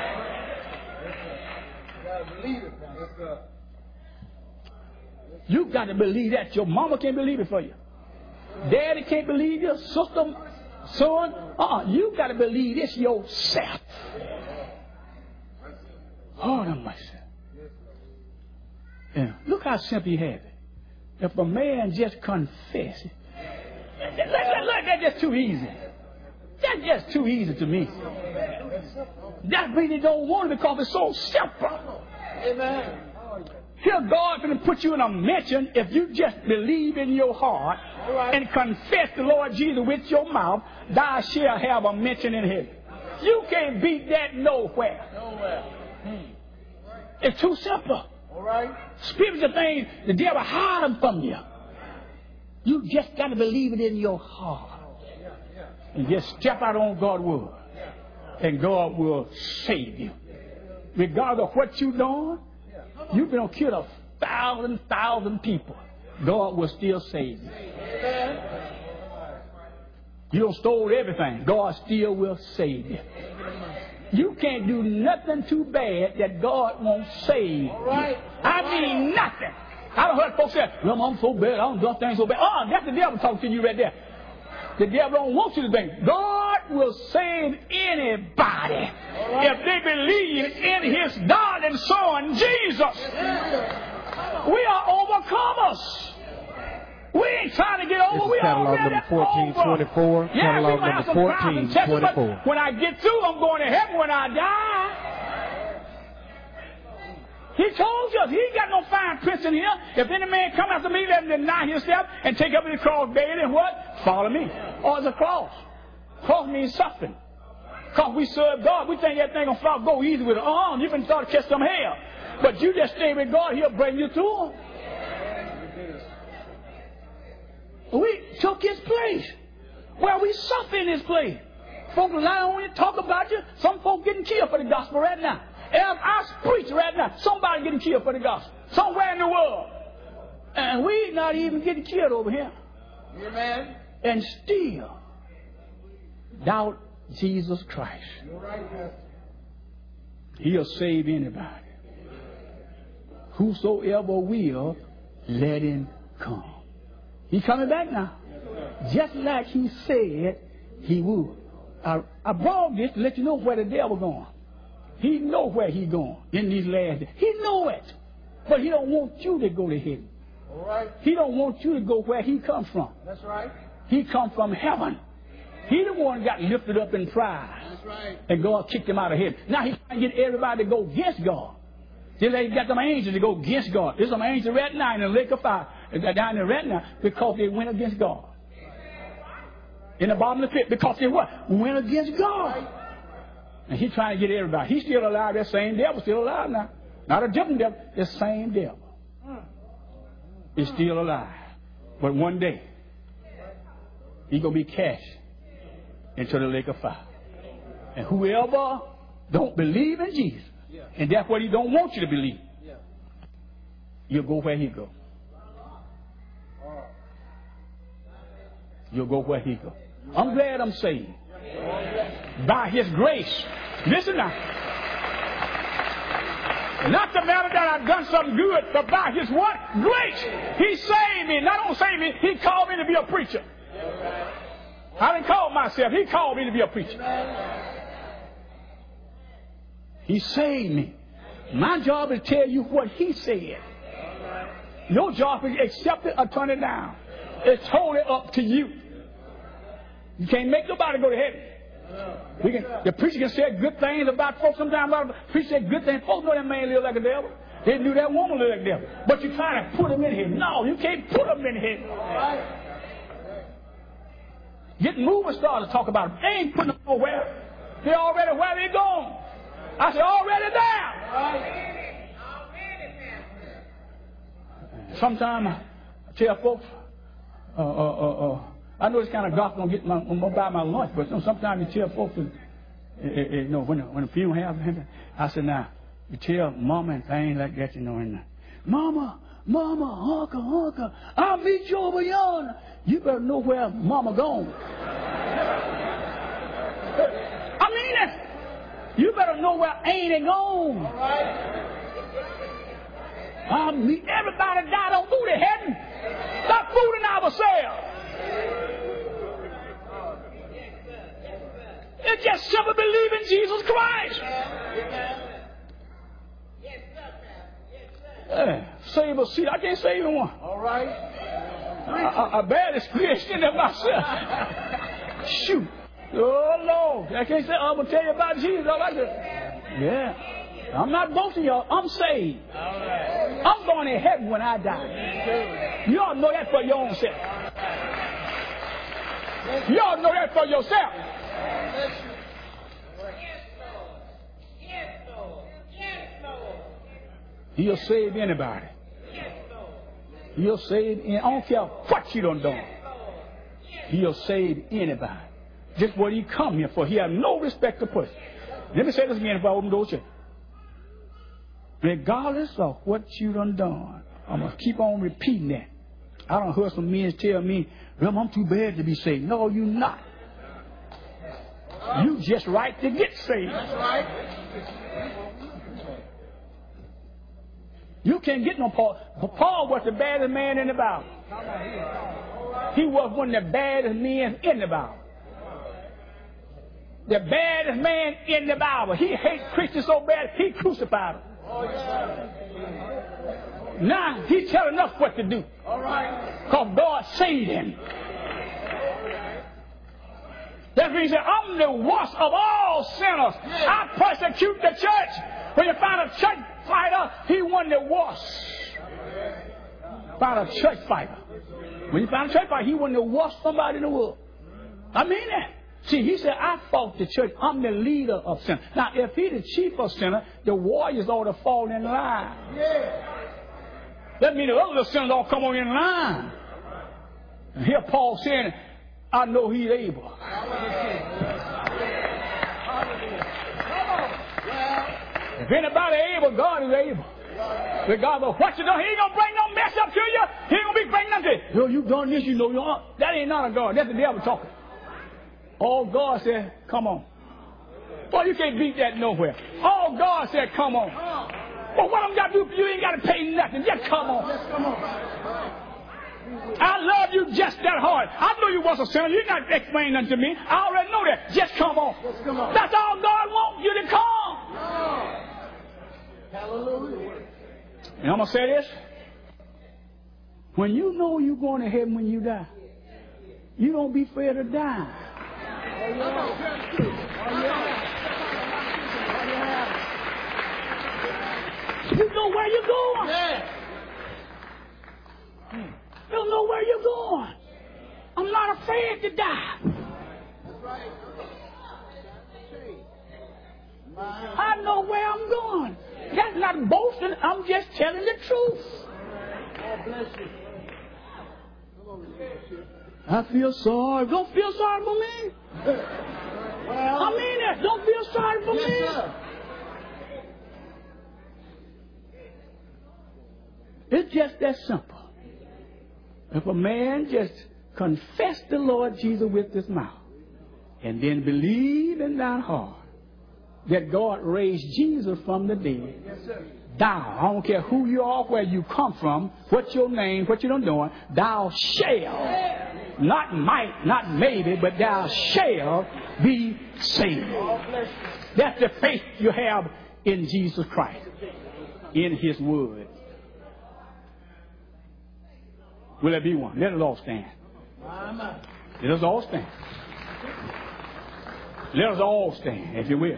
got to believe it. You got to believe that. Your mama can't believe it for you. Daddy can't believe you. Sister, son, uh-uh. You got to believe this yourself. Oh, no, myself. Yeah. Look how simple he had it. If a man just confess, look, look, look, that's just too easy. That's just too easy to me. That really don't want it because it's so simple. Amen. Here God's going to put you in a mention if you just believe in your heart and confess the Lord Jesus with your mouth, thou shalt have a mention in heaven. You can't beat that nowhere. Nowhere. Hmm. It's too simple. All right. Spiritual things, the devil hide them from you. You just got to believe it in your heart. And just step out on God's word. And God will save you. Regardless of what you've done, you can kill a thousand, thousand people. God will still save you. You don't stole everything. God still will save you. You can't do nothing too bad that God won't save you. I mean nothing. I don't heard folks say, well, I'm so bad, I don't do things so bad. Oh, that's the devil talking to you right there. The devil don't want you to think. God will save anybody if they believe in his darling son, Jesus. We are overcomers. We ain't trying to get over. This is we catalog already number fourteen twenty-four. Yeah, catalog number fourteen twenty-four. When I get through, I'm going to heaven when I die. He told us he ain't got no fine prince in here. If any man come after me, let him deny himself and take up his cross daily and what? Follow me. Or it's a cross. Cross means suffering. Because we serve God. We think everything going to go easy with it. Oh, you can start to catch some hell. But you just stay with God, he'll bring you through him. We took his place. Well, we suffer in his place. Folk lie on you, talk about you. Some folk getting killed for the gospel right now. As I preach right now, somebody getting killed for the gospel. Somewhere in the world. And we not even getting killed over here. Amen. And still doubt Jesus Christ. You're right, Pastor. He'll save anybody. Whosoever will, let him come. He's coming back now. Just like he said he would. I, I brought this to let you know where the devil going. He know where he going in these last days. He know it. But he don't want you to go to heaven. All right. He don't want you to go where he comes from. That's right. He come from heaven. He the one got lifted up in pride. That's right. And God kicked him out of heaven. Now he's trying to get everybody to go against God. Just like he got them angels to go against God. There's some angels right now in the lake of fire. They're down there right now because they went against God. In the bottom of the pit because they what? Went against God. And he's trying to get everybody. He's still alive. That same devil still alive now. Not a different devil. The same devil is still alive. But one day, he's going to be cast into the lake of fire. And whoever don't believe in Jesus, and that's what he don't want you to believe, you'll go where he go. You'll go where he go. I'm glad I'm saved. By his grace. Listen now. Not the matter that I've done something good, but by his what? Grace. He saved me. Not only saved me, he called me to be a preacher. I didn't call myself. He called me to be a preacher. He saved me. My job is to tell you what he said. Your job is to accept it or turn it down. It's totally up to you. You can't make nobody go to heaven. We can, the preacher can say good things about folks. Sometimes the preacher say good things. Folks know that man live like a devil. They knew that woman live like a devil. But you're trying to put them in here. No, you can't put them in here. Get moving started to talk about them. They ain't putting them nowhere. They're already where they going. I said already there. Sometimes I tell folks, uh, uh, uh, uh, I know this kind of gospel don't get my, I'm gonna buy my lunch, but sometimes you tell folks, that, uh, uh, you know, when the, when the funeral happens, I said, now, you tell mama and things like that, you know, and mama, mama, uncle, uncle, I'll meet you over yonder. You better know where mama gone. I mean it. You better know where ain't it gone. All right. I mean, everybody die, don't go to heaven. Stop fooling ourselves. It's just simply believe in Jesus Christ. Yeah, save a seed. I can't save even one. All right. I, I, I barely squeezed in there myself. Shoot. Oh, Lord. I can't say, I'm going to tell you about Jesus. I like that. Yeah. I'm not boasting y'all. I'm saved. All right. I'm going to heaven when I die. You all know that for your own self. You all know that for yourself. He'll save anybody. He'll save, I don't care what you done done. He'll save anybody. Just what he come here for. He has no respect to person. Let me say this again before I open the door to you. Regardless of what you done done, I'm going to keep on repeating that. I don't heard some men tell me, well, I'm too bad to be saved. No, you're not. You just right to get saved. That's right. You can't get no Paul. But Paul was the baddest man in the Bible. He was one of the baddest men in the Bible. The baddest man in the Bible. He hates Christians so bad, he crucified them. Now, he's telling us what to do. Because God saved him. That means that I'm the worst of all sinners. I persecute the church. When you find a church fighter, he won the worst. Find a church fighter. When you find a church fighter, he won the worst somebody in the world. I mean that. See, he said, I fought the church. I'm the leader of sinners. Now, if he's the chief of sinners, the warriors ought to fall in line. Yeah. That means the other sinners ought to come on in line. And here Paul saying, I know he's able. If anybody able, God is able. Regardless of what you done, he ain't going to bring no mess up to you. He ain't going to be bringing nothing. Yo, you done this, you know. You know that ain't not a God. That's the devil talking. All God said, come on. Boy, you can't beat that nowhere. All God said, come on. Well, what I'm got to do for you, you ain't got to pay nothing. Just come on. Just come on. I love you just that hard. I know you was a sinner. You're not explaining nothing to me. I already know that. Just come on. Just come on. That's all God wants you to come. Hallelujah. And I'm going to say this. When you know you're going to heaven when you die, you don't be afraid to die. You know where you're going. You know where you're going. I'm not afraid to die. I know where I'm going. That's not boasting. I'm just telling the truth. I feel sorry. Don't feel sorry for me. I mean that. Don't feel sorry for me. It's just that simple. If a man just confess the Lord Jesus with his mouth and then believe in thy heart that God raised Jesus from the dead, thou, I don't care who you are, where you come from, what your name, what you're doing, thou shalt, not might, not maybe, but thou shalt be saved. That's the faith you have in Jesus Christ, in His Word. Will there be one? Let us all stand. Let us all stand. Let us all stand, if you will.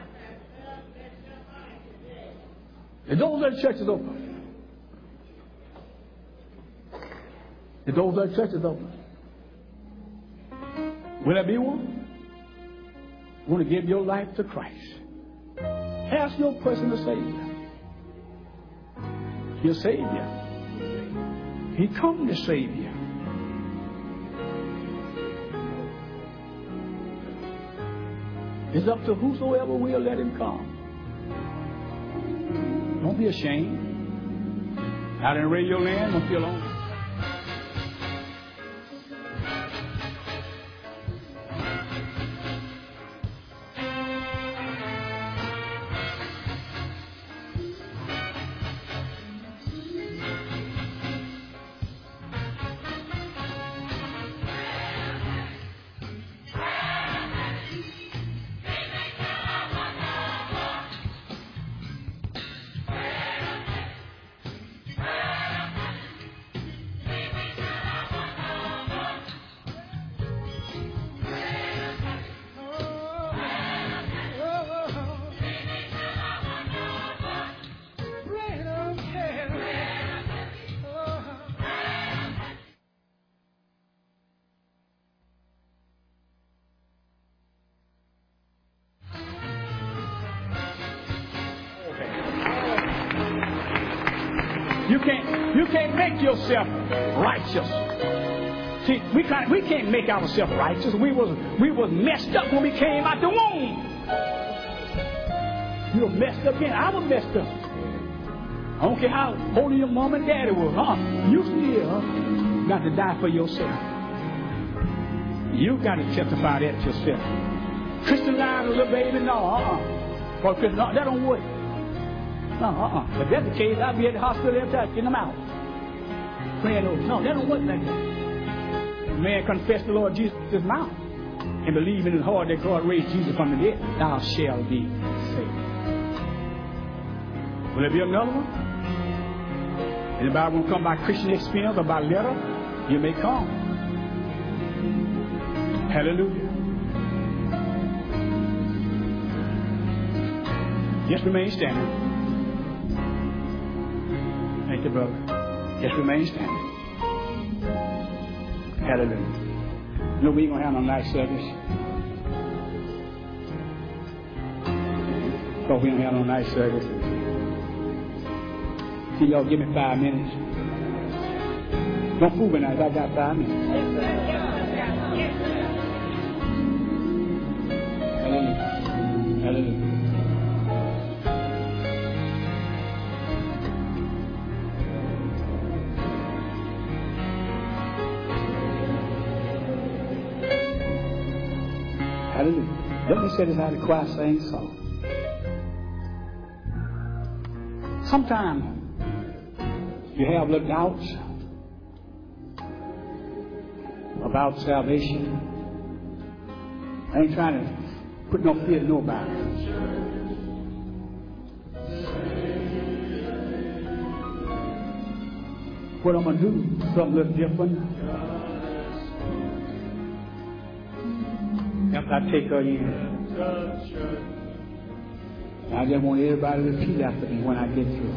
The doors of the church is open. The doors of the church is open. Will there be one? You want to give your life to Christ? Ask your personal Savior. Your Savior. He come to save you. It's up to whosoever will let Him come. Don't be ashamed. Out in radio land, don't feel alone. You can't, you can't make yourself righteous. See, we can't, we can't make ourselves righteous. We was, we was messed up when we came out the womb. You were messed up then. I was messed up. I don't care how old your mom and daddy was. Huh? You still got to die for yourself. You got to testify that yourself. Christianize a little baby? No, uh-uh. Or Christian, no, that don't work. No, uh-uh. If that's the case, I'll be at the hospital every time, getting them out. Praying over. No, that don't work like that. A man confess the Lord Jesus with his mouth and believe in his heart that God raised Jesus from the dead, thou shalt be saved. Will there be another one? Anybody want to come by Christian experience or by letter? You may come. Hallelujah. Just remain standing. Thank you, brother. Just remain standing. Hallelujah. No, we ain't going to have no nice service. So we don't have no nice service. See, y'all give me five minutes. Don't fool me now. I got five minutes. Hallelujah. Hallelujah. Hallelujah. Let me say this how the choir sings song. Sometimes you have little doubts about salvation. I ain't trying to put no fear in nobody. What I'm going to do, something a little different. After I take her in. I just want everybody to repeat after me when I get through.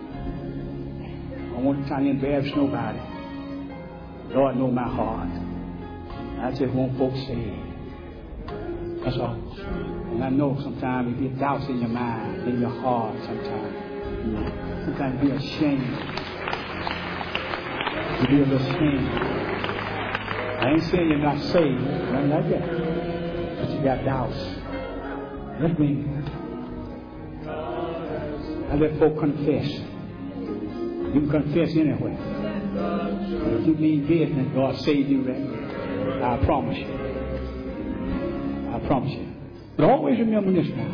I want to try to embarrass nobody. Lord knows my heart. I just want folks saved. That's all. And I know sometimes you get doubts in your mind, in your heart sometimes. You know, sometimes you be ashamed. You be a little ashamed. I ain't saying you're not saved, nothing like that. But you got doubts. That means I let folk confess. You can confess anywhere. If you mean business, God saved you, right? I promise you. I promise you. But always remember this now.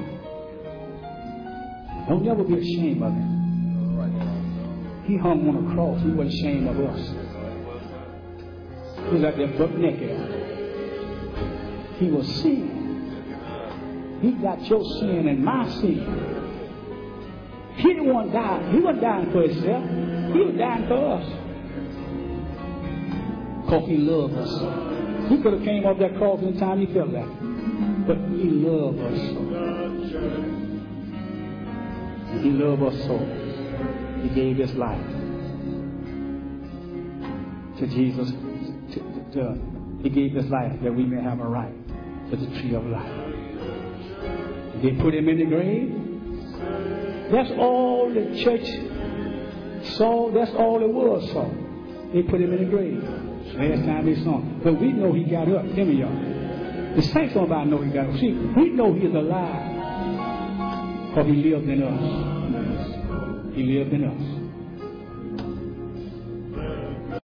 Don't never be ashamed of him. He hung on a cross. He wasn't ashamed of us. He was out there buck naked. He was sin. He got your sin and my sin. He didn't want to die. He wasn't dying for himself. He was dying for us. Because he loved us. He could have came off that cross anytime he felt like it. But he loved us so. He loved us so. He gave his life to Jesus. To, to, to, he gave his life that we may have a right to the tree of life. They put him in the grave. That's all the church saw. That's all it was saw. They put him in the grave. Last time they saw him. But we know he got up. Hear me, y'all. The saints don't about know he got up. See, we know he's alive. Because he lived in us. He lived in us.